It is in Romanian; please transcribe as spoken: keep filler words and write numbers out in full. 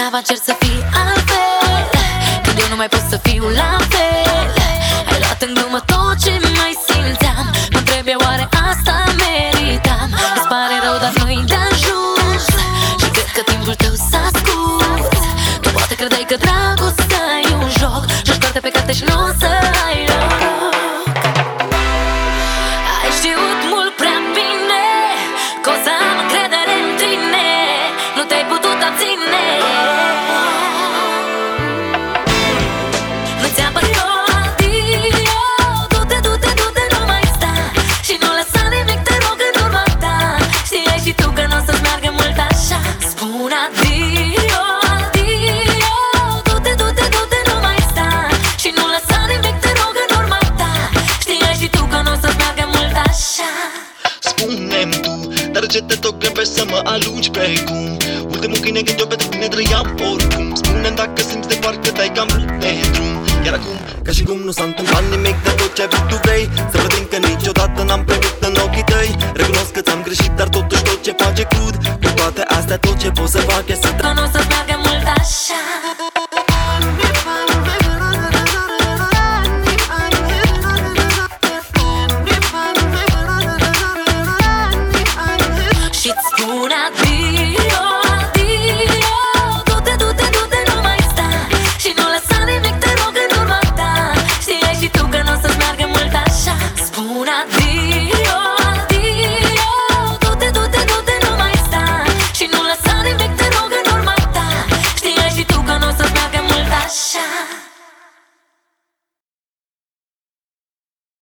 Degeaba cer să fii altfel când eu nu mai pot să fiu la fel. Ai luat în glumă tot ce mai simțeam. Mă întreb eu, oare asta meritam? Îți pare rău, dar nu-i de ajuns și cred că timpul tău s-a scurs. Tu poate credeai că dragostea e un joc, joci carte pe carte și nu o să ai loc. Ai știut mult prea bine că o să am încredere în tine. Nu te-ai putut abține. Nu ți-am părut adio. Du-te, du-te, du-te, nu mai sta și nu lăsa nimic, te rog, în urma ta. Știai și tu că nu o să-ți meargă mult așa. Spun adio, adio. Du-te, du-te, du-te, nu mai sta și nu lăsa nimic, te rog, în urma ta. Știai și tu că nu o să-ți meargă mult așa. Spune-mi tu, dar ce te tot grăbești să mă alungi pe cum? Ultimul câine când eu pentru tine trăiam oricum. Spune-mi dacă simți de parcă dai cam vrut de drum. Iar acum, ca și cum nu s-a întâmplat nimic de tot ce ai vrut tu vrei. Să văd că niciodată n-am pierdut în ochii tăi. Recunosc că ți-am greșit, dar totuși tot ce face crud. Cu toate astea tot ce pot să fac e să Că nu o să-ți